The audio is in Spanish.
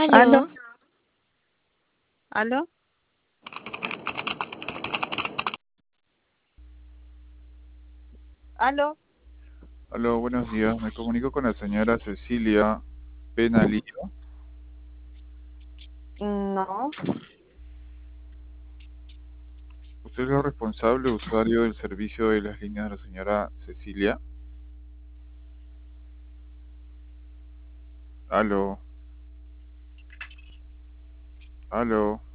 ¿Aló? Aló, ¿Aló? ¿Aló? Aló, buenos días. Me comunico con la señora Cecilia Penalillo. No, ¿Usted es el responsable usuario del servicio de las líneas de la señora Cecilia? Aló, aló.